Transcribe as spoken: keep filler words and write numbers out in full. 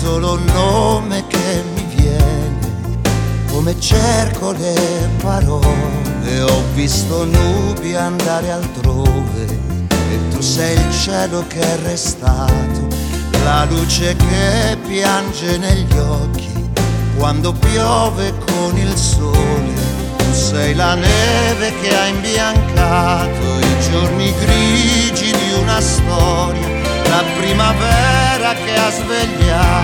solo un nome che mi viene, come cerco le parole. Ho visto nubi andare altrove e tu sei il cielo che è restato, la luce che piange negli occhi quando piove con il sole. Tu sei la neve che ha imbiancato i giorni grigi di una storia, la primavera che ha svegliato